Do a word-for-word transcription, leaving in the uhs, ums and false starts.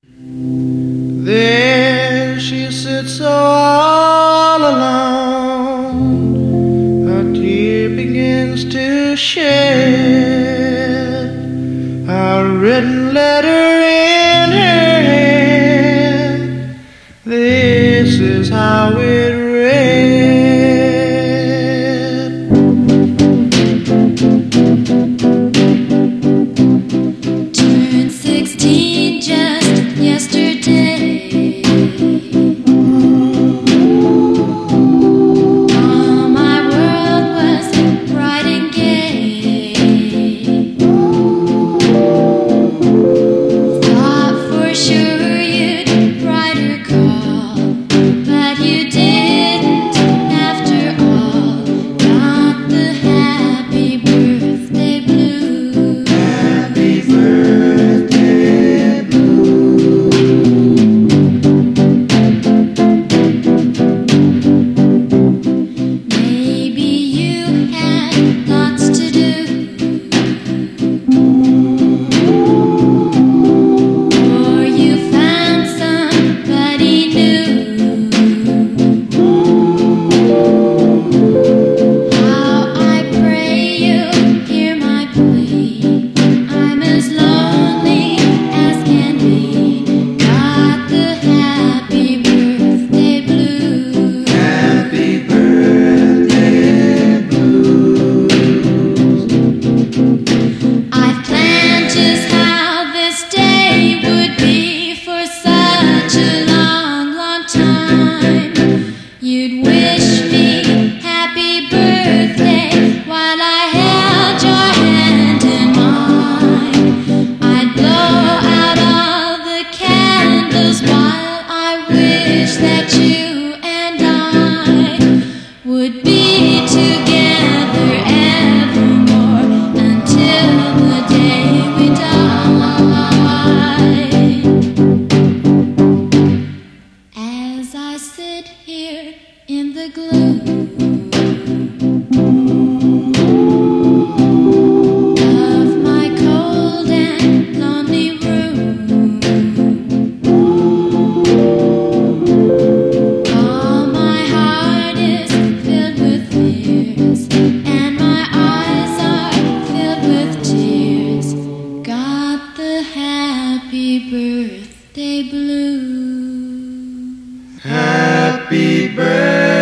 There she sits all alone, a tear begins to shed, a written letter in her hand. This is how it read. Turned sixteen just yesterday. All my world was bright and gay. Thought for sure you'd write or call, but you didn't after all. Got the happy birthday blues. Happy birthday Maybe you had lots to do, or you found somebody new. How I pray you hear my plea. I'm as lonely as can be. Got the happy birthday blues. Happy birthday blues. I've planned just how this day would be for such a long, long time. You'd wish me happy birthday while I held your hand in mine. I'd blow out all the candles while I wish that you and I would be together evermore until the day we die. As I sit here in the gloom of my cold and lonely room, all my heart is filled with fears, and my eyes are filled with tears. Got the happy birthday blues. Happy birthday.